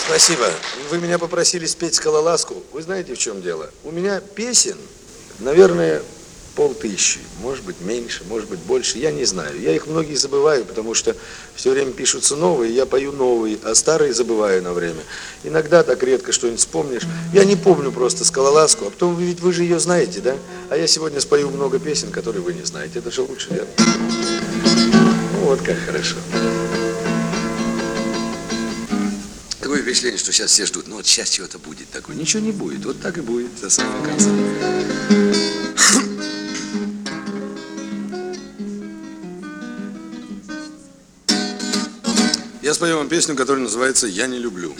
Спасибо. Вы меня попросили спеть скалолазку. Вы знаете, в чем дело? У меня песен, наверное, 5000. Может быть, меньше, может быть, больше. Я не знаю. Я их многие забываю, потому что все время пишутся новые, я пою новые, а старые забываю на время. Иногда так редко что-нибудь вспомнишь. Я не помню просто скалолазку, а потом ведь вы же ее знаете, да? А я сегодня спою много песен, которые вы не знаете. Это же лучше, верно? Ну, вот как хорошо. Такое впечатление, что сейчас все ждут. Ну вот сейчас чего-то будет такое. Ничего не будет. Вот так и будет до самого конца. Я спою вам песню, которая называется «Я не люблю».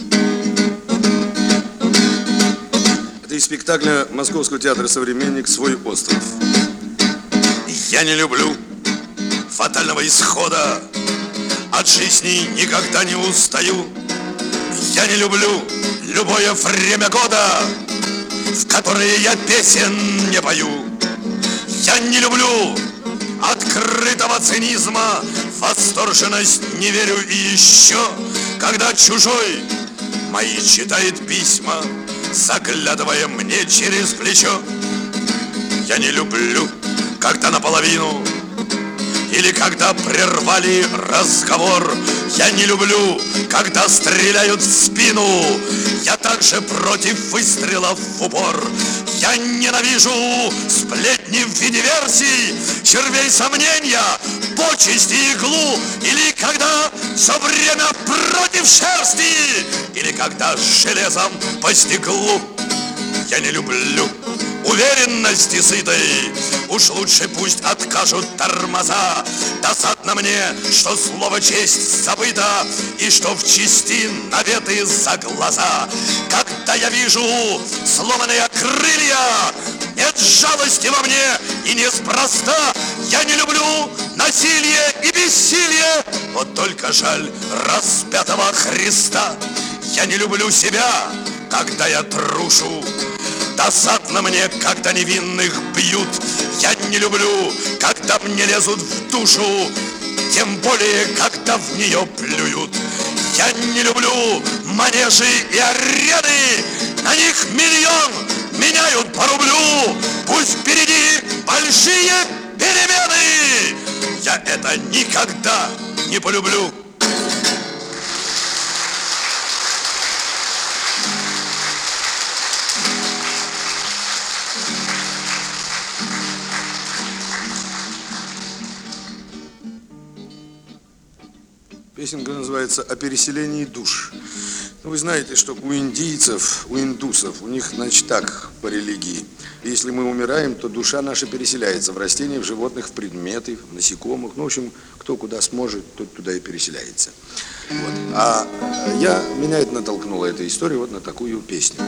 Это из спектакля Московского театра «Современник. Свой остров». Я не люблю фатального исхода, от жизни никогда не устаю. Я не люблю любое время года, в которое я песен не пою. Я не люблю открытого цинизма, восторженность не верю. И еще, когда чужой мои читает письма, заглядывая мне через плечо. Я не люблю, когда наполовину или когда прервали разговор. Я не люблю, когда стреляют в спину. Я также против выстрелов в упор. Я ненавижу сплетни в виде версий, червей сомнения, почести и иглу. Или когда все время против шерсти, или когда с железом по стеклу. Я не люблю уверенности сытой, уж лучше пусть откажут тормоза. Досадно мне, что слово честь забыто, и что в чести наветы за глаза. Когда я вижу сломанные крылья, нет жалости во мне и неспроста. Я не люблю насилие и бессилие, вот только жаль распятого Христа. Я не люблю себя, когда я трушу. Досадно мне, когда невинных бьют. Я не люблю, когда мне лезут в душу, тем более, когда в нее плюют. Я не люблю манежи и арены, на них миллион меняют по рублю. Пусть впереди большие перемены, я это никогда не полюблю. Песенка называется «О переселении душ». Вы знаете, что у индийцев, у индусов, у них, значит, так по религии. Если мы умираем, то душа наша переселяется в растения, в животных, в предметы, в насекомых. Ну, в общем, кто куда сможет, тот туда и переселяется. Вот. А меня это натолкнуло, эта история, вот на такую песню.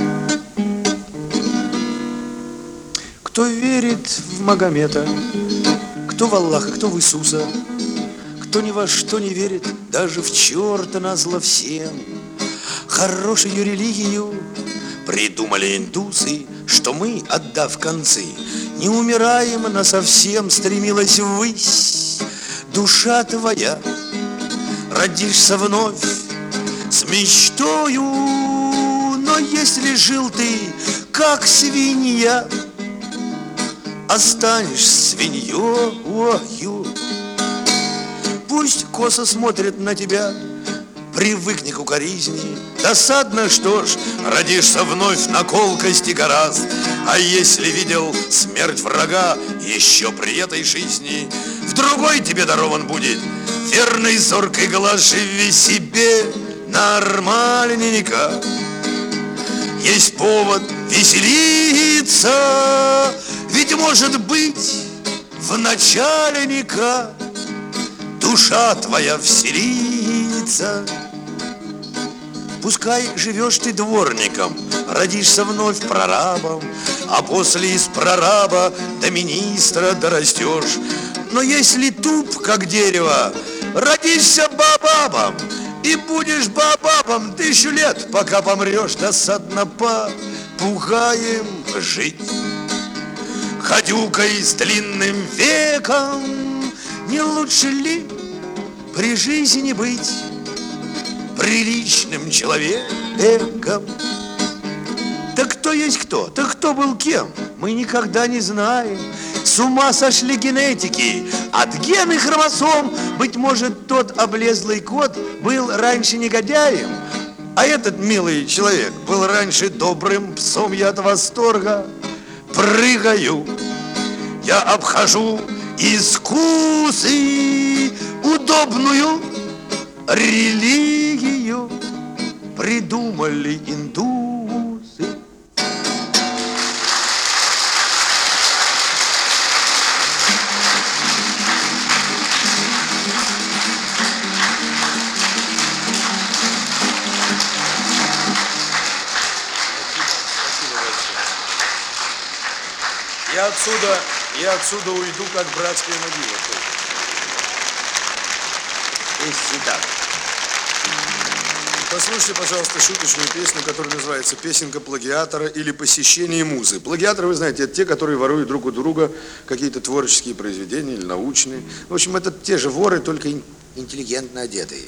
Кто верит в Магомета, кто в Аллаха, кто в Иисуса, кто ни во что не верит, даже в черта назло всем. Хорошую религию придумали индусы, что мы, отдав концы, не умираем насовсем, стремилась ввысь. Душа твоя, родишься вновь с мечтою, но если жил ты, как свинья, останешься свиньёю. Пусть косо смотрят на тебя, привыкни к укоризни. Досадно, что ж, родишься вновь на колкости гораст. А если видел смерть врага еще при этой жизни, в другой тебе дарован будет верный зоркий глаз. Живи себе нормальненько, есть повод веселиться. Ведь может быть в начальника душа твоя вселится. Пускай живешь ты дворником, родишься вновь прорабом, а после из прораба до министра дорастешь. Но если туп, как дерево, родишься бабабом и будешь бабабом 1000 лет, пока помрешь. Досадно попугаем жить, ходюкой с длинным веком. Не лучше ли при жизни быть приличным человеком. Так кто есть кто? Так кто был кем? Мы никогда не знаем. С ума сошли генетики. От генных хромосом, быть может, тот облезлый кот был раньше негодяем, а этот милый человек был раньше добрым псом. Я от восторга прыгаю, я обхожу искусы, удобную религию придумали индусы. Я отсюда уйду, как братская могила. Если так. Послушайте, пожалуйста, шуточную песню, которая называется «Песенка плагиатора» или «Посещение музы». Плагиаторы, вы знаете, это те, которые воруют друг у друга какие-то творческие произведения или научные. В общем, это те же воры, только интеллигентно одетые.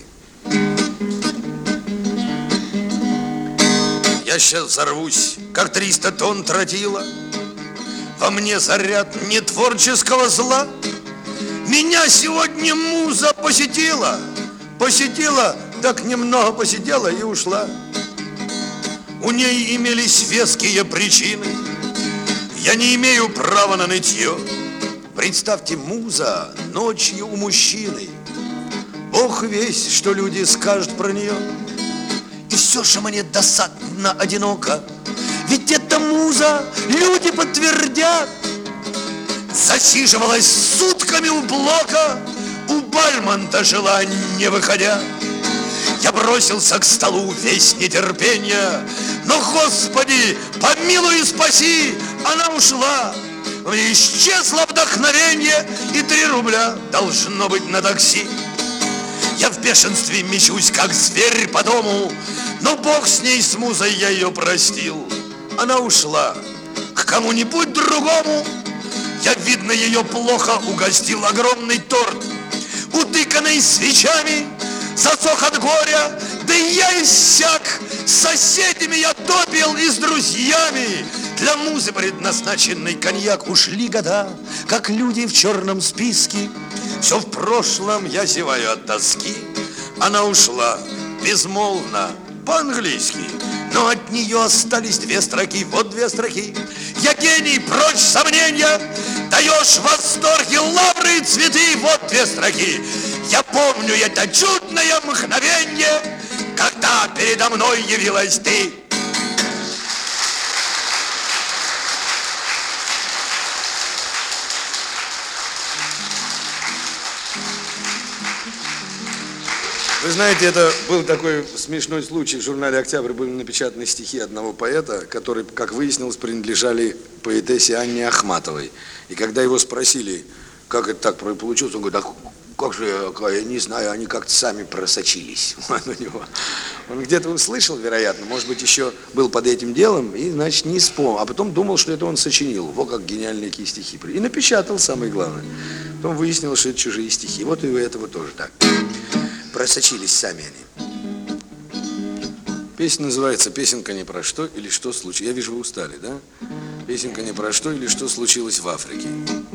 Я сейчас взорвусь, как 300 тонн тротила. Во мне заряд не творческого зла. Меня сегодня муза посетила. Посетила, так немного посидела и ушла. У ней имелись веские причины. Я не имею права на нытье. Представьте, муза ночью у мужчины. Бог весть, что люди скажут про нее. И все же мне досадно одиноко. Ведь эта муза, люди подтвердят, засиживалась сутками у блока, у Бальмонта жила, не выходя. Я бросился к столу весь нетерпения, но, Господи, помилуй и спаси, она ушла. Мне исчезло вдохновение, и 3 рубля должно быть на такси. Я в бешенстве мечусь, как зверь по дому, но Бог с ней, с музой, я ее простил. Она ушла к кому-нибудь другому. Я, видно, ее плохо угостил. Огромный торт, утыканный свечами, засох от горя, да и я иссяк. С соседями я допил и с друзьями. Для музы предназначенный коньяк. Ушли года, как люди в черном списке. Все в прошлом, я зеваю от тоски. Она ушла безмолвно, по-английски, но от нее остались 2 строки. Вот 2 строки. Я гений, прочь сомнения, даешь в восторге лавры и цветы. Вот 2 строки. Я помню это чудное мгновенье, когда передо мной явилась ты. Вы знаете, это был такой смешной случай. В журнале «Октябрь» были напечатаны стихи одного поэта, которые, как выяснилось, принадлежали поэтессе Анне Ахматовой. И когда его спросили, как это так получилось, он говорит: а как же, я не знаю, они как-то сами просочились. Он где-то услышал, вероятно, может быть, еще был под этим делом, и, значит, не вспомнил. А потом думал, что это он сочинил. Вот как гениальные какие стихи. И напечатал, самое главное. Потом выяснилось, что это чужие стихи. Вот и у этого тоже так. Просочились сами они. Песня называется «Песенка не про что или что случилось». Я вижу, вы устали, да? Песенка не про что или что случилось в Африке.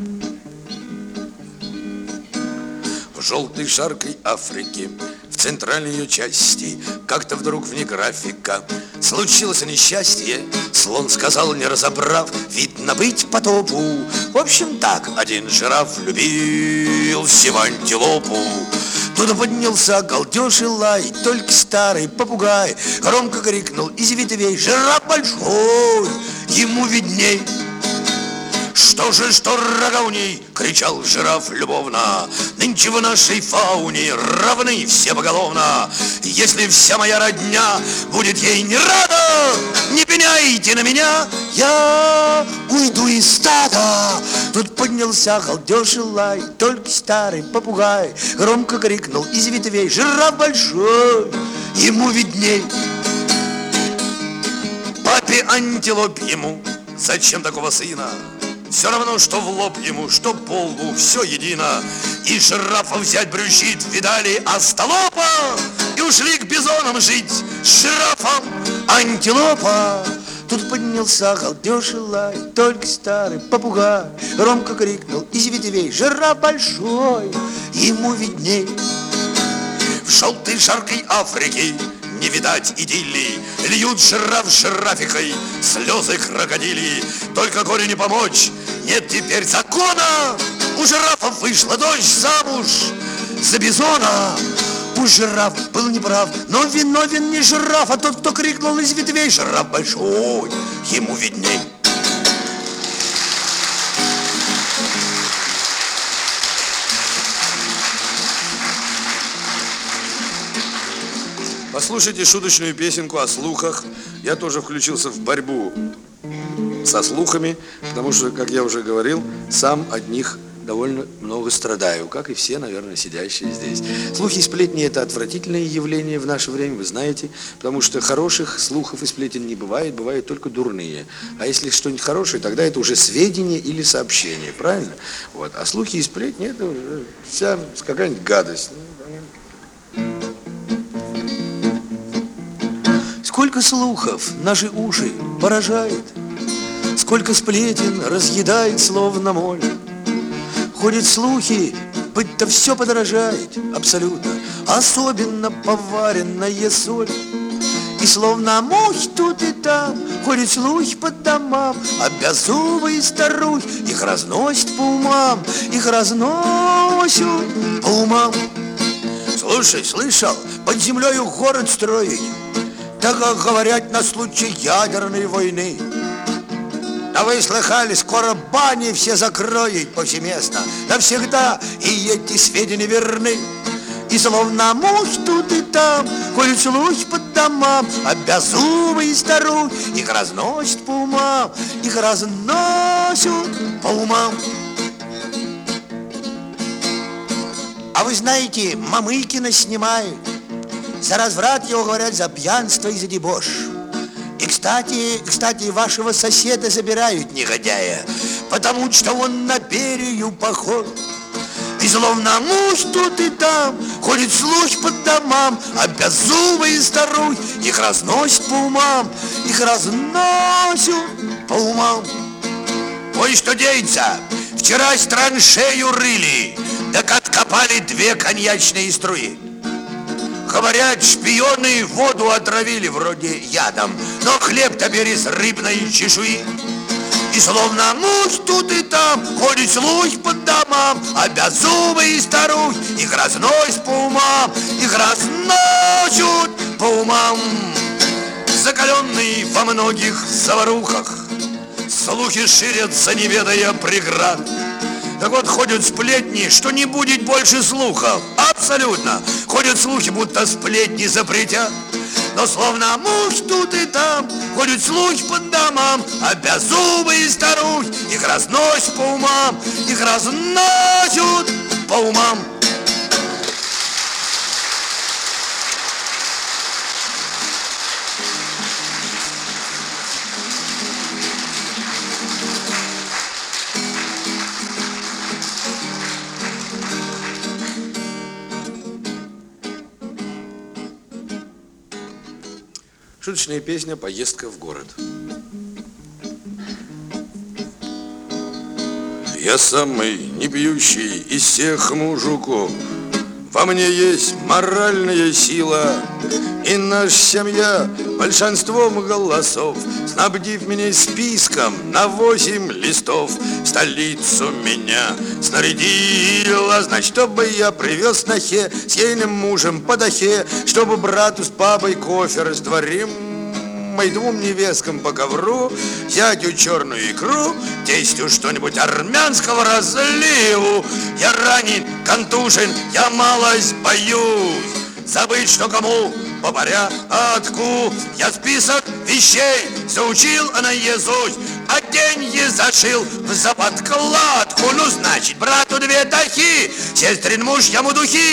В желтой жаркой Африке, в центральной ее части, как-то вдруг вне графика случилось несчастье. Слон сказал, не разобрав: видно, быть потопу. В общем, так, один жираф любил всего антилопу. Туда поднялся галдеж и лай, только старый попугай громко крикнул из ветвей: жираф большой, ему видней. Что же, что рога у ней, кричал жираф любовно, нынче в нашей фауне равны все поголовно. Если вся моя родня будет ей не рада, не пеняйте на меня, я уйду из стада. Тут поднялся галдеж и лай, только старый попугай громко крикнул из ветвей: жираф большой, ему видней. Папе антилоп ему: зачем такого сына? Все равно, что в лоб ему, что по лбу, все едино. И жирафа взять брючит, видали, остолопа. И ушли к бизонам жить с жирафом. Антилопа! Тут поднялся галдеж и лай, только старый попугай громко крикнул из ветвей: жираф большой, ему видней. В желтой жаркой Африке не видать идиллии. Льют жираф с жирафикой слезы крокодилии. Только горю не помочь, нет теперь закона. У жирафов вышла дочь замуж за бизона. Пусть жираф был неправ, но виновен не жираф, а тот, кто крикнул из ветвей: жираф большой, ему видней. Послушайте шуточную песенку о слухах. Я тоже включился в борьбу со слухами, потому что, как я уже говорил, сам от них довольно много страдаю, как и все, наверное, сидящие здесь. Слухи и сплетни – это отвратительное явление в наше время, вы знаете, потому что хороших слухов и сплетен не бывает, бывают только дурные. А если что-нибудь хорошее, тогда это уже сведения или сообщения, правильно? Вот. А слухи и сплетни – это уже вся какая-нибудь гадость. Сколько слухов наши уши поражает, сколько сплетен разъедает словно моль. Ходят слухи, будто все подорожает абсолютно, особенно поваренная соль. И словно мухи тут и там ходят слухи по домам, а беззубые старухи их разносят по умам, их разносят по умам. Слушай, слышал, Под землею город строить, так как говорят на случай ядерной войны. А вы слыхали, скоро бани все закроют повсеместно, навсегда, и эти сведения верны. И словно мухи тут и там ходят слухи по домам, а беззубые старухи их разносят по умам, их разносят по умам. А вы знаете, Мамыкина снимают. За разврат его, говорят, за пьянство и за дебош. И, кстати, вашего соседа забирают, негодяя, потому что он на Берию похож. И словно муж тут и там ходит слухи по домам, а беззубые старухи их разносят по умам, их разносят по умам. ой, что деется, вчера траншею рыли, так откопали 2 коньячные струи. Говорят, шпионы воду отравили вроде ядом, но хлеб-то без рыбной чешуи. И словно муж тут и там ходит слухи по домам, а беззубые старухи их разносят по умам, их разносят по умам. Закаленные во многих заварухах, слухи ширятся, не ведая преград. Так вот, ходят сплетни, что не будет больше слухов. Абсолютно. Ходят слухи, будто сплетни запретят. Но словно муж тут и там ходят слухи по домам, а беззубые старухи их разносят по умам, их разносят по умам. Шуточная песня «Поездка в город». Я самый непьющий из всех мужиков. Во мне есть моральная сила, и наша семья большинством голосов, снабдив меня списком на 8 листов, в столицу меня снарядила, значит, чтобы я привез на хе с ейным мужем по дахе, чтобы брату с папой кофе раздворим, моим 2 невесткам по ковру, зятю черную икру, тестю что-нибудь армянского разливу. Я ранен, контужен, я малость боюсь забыть, что кому по порядку. Я список вещей заучил наизусть, а деньги зашил за подкладку. Ну, значит, брату 2 дахи, сестрин муж ему духи,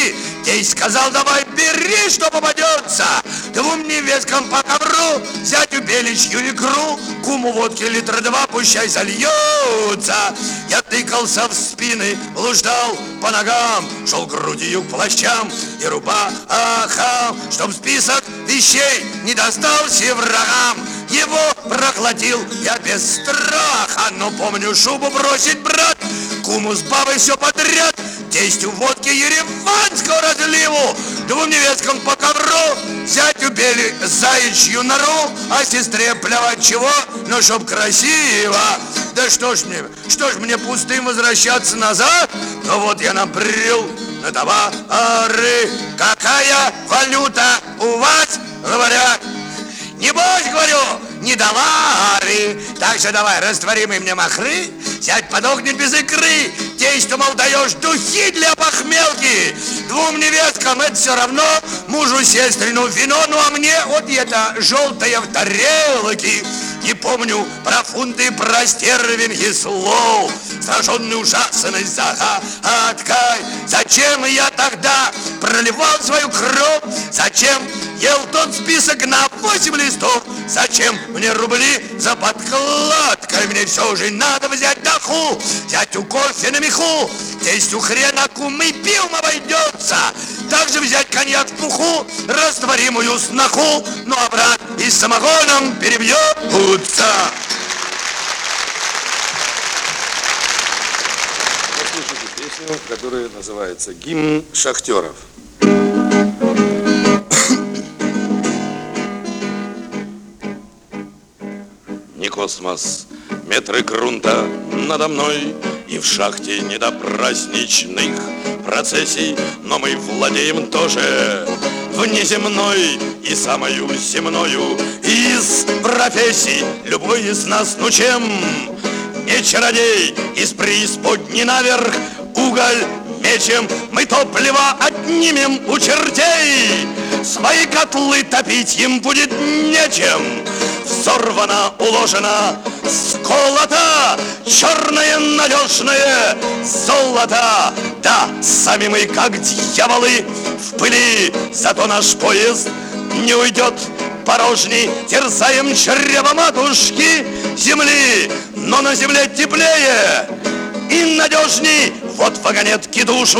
Тесть сказал, давай бери, что попадется. Двум невесткам по ковру, зятю беличью икру, куму водки литра 2, пущай зальется. Я тыкался в спины, блуждал по ногам, шел грудью к плащам и рубахам, чтоб список вещей не достался врагам. Его проглотил я без страха, но помню шубу бросить, брат, куму с бабой все подряд, тестю водки ереванского разливу, двум невесткам по ковру, зятю бели заячью нору, а сестре плевать чего, но чтоб красиво. Да что ж мне пустым возвращаться назад? Ну вот я набрел на товары. Какая валюта у вас, говорят? Небось, говорю, не доллары. Так же давай, растворимые мне махры, зять подохнет без икры. Тестю, мол, даешь духи для похмелки. Двум невесткам это все равно, мужу сестрину вино, ну а мне вот это желтое в тарелке. Не помню про фунты, про стервеньи слов, сраженный ужасной загадкой. Зачем я тогда проливал свою кровь? Зачем ел тот список на 8 листов? Зачем мне рубли за подкладкой? Мне все же надо взять доху, взять у кофе на меху, тестю хрена кумы пивом обойдется. Также взять коньяк в пуху, растворимую сноху, ну а брат и с самогоном перебьются. Послушайте песню, которая называется «Гимн шахтеров». Не космос, метры грунта надо мной, и в шахте не до праздничных процессий, но мы владеем тоже внеземной и самою земною из профессий. Любой из нас, ну чем не чародей, из преисподней наверх уголь мечем мы топливо отнимем у чертей. Свои котлы топить им будет нечем. Взорвано, уложено, сколото черное надежное золото. Да, сами мы как дьяволы в пыли, зато наш поезд не уйдет порожней. Терзаем чрево матушки земли, но на земле теплее и надежней. Вот вагонетки душу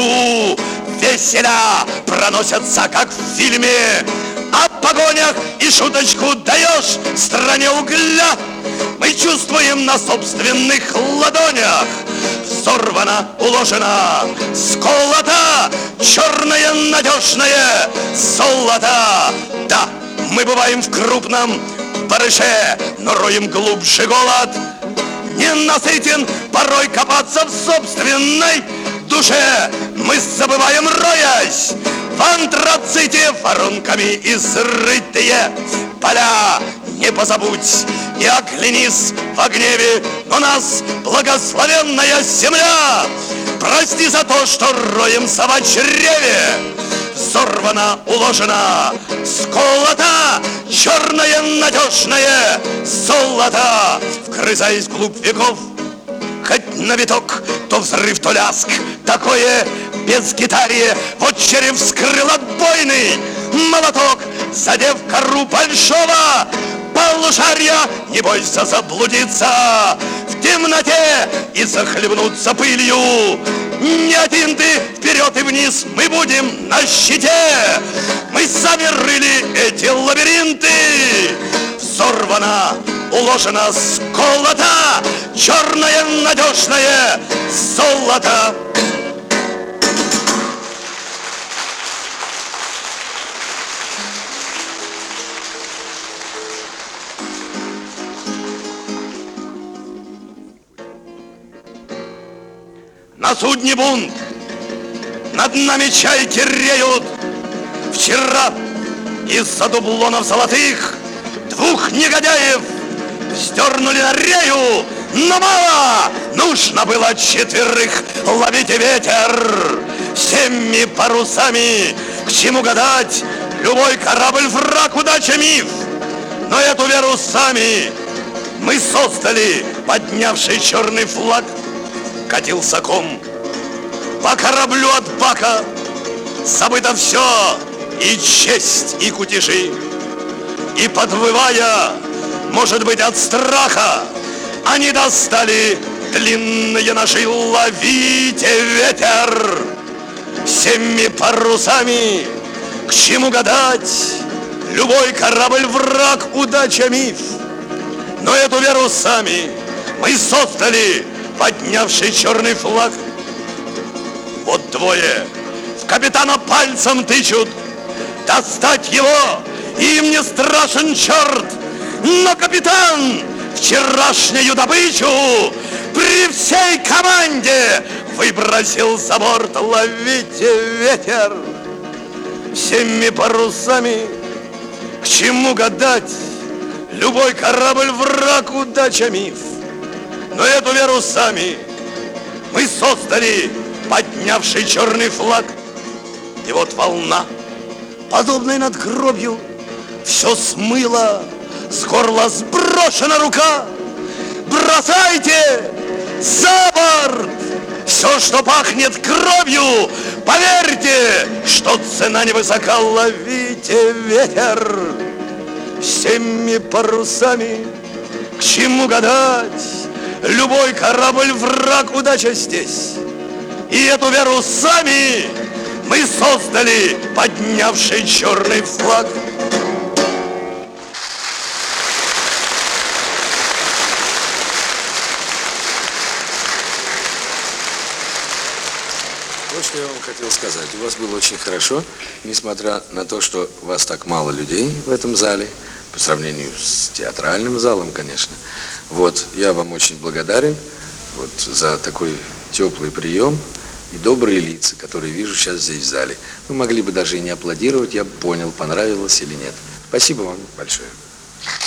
веселя проносятся, как в фильме. О погонях и шуточку даешь стране угля, мы чувствуем на собственных ладонях. Взорвано, уложено, сколото черное надежное золото. Да, мы бываем в крупном барыше, но роем глубже голод. Не насытен порой копаться в собственной душе. Мы забываем, роясь в антраците, воронками изрытые поля. Не позабудь и оглянись во гневе, но нас благословенная земля. Прости за то, что роемся в чреве. Взорвано, уложено, сколото черное надежное золото. Вгрызаясь вглубь веков, хоть на виток, то взрыв, то ляск, такое без гитаре. Вот череп вскрыл отбойный молоток, задев кору большого полушария. Не бойся заблудиться в темноте и захлебнуться пылью. Не один ты, вперед и вниз мы будем на щите. Мы сами рыли эти лабиринты. Взорвано, уложено, сколото черное надежное золото. На судне бунт, над нами чайки реют. Вчера из-за дублонов золотых двух негодяев сдернули на рею, но мало, нужно было 4. Ловите ветер всеми парусами. К чему гадать, любой корабль враг, удача миф. Но эту веру сами мы создали, поднявший черный флаг. Катился ком по кораблю от бака, забыто все, и честь, и кутежи. И подвывая, может быть, от страха, они достали длинные ножи. Ловите ветер всеми парусами. К чему гадать? Любой корабль враг, удача миф. Но эту веру сами мы создали, поднявший черный флаг. Вот двое в капитана пальцем тычут. Достать его им не страшен черт. Но капитан вчерашнюю добычу при всей команде выбросил за борт. Ловите ветер всеми парусами. К чему гадать? Любой корабль враг, удача миф. Но эту веру сами мы создали, поднявший черный флаг. И вот волна, подобная надгробью, все смыло, с горла сброшена рука. Бросайте за борт все, что пахнет кровью. Поверьте, что цена невысока. Ловите ветер всеми парусами. К чему гадать? Любой корабль враг, удача здесь. И эту веру сами мы создали, поднявший черный флаг. Вот что я вам хотел сказать. У вас было очень хорошо, несмотря на то, что вас так мало людей в этом зале, по сравнению с театральным залом, конечно. Вот, я вам очень благодарен вот, за такой теплый прием и добрые лица, которые вижу сейчас здесь в зале. Вы могли бы даже и не аплодировать, я бы понял, понравилось или нет. Спасибо вам большое.